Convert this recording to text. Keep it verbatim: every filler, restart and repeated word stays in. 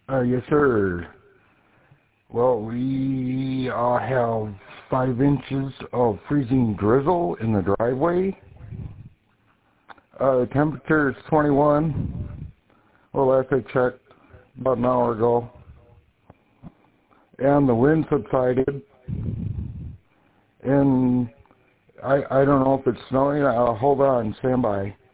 Uh, yes, sir. Well, we uh, have five inches of freezing drizzle in the driveway. Uh, the temperature is twenty-one. Well, last I checked about an hour ago. And the wind subsided. And I, I don't know if it's snowing. Uh, hold on, stand by.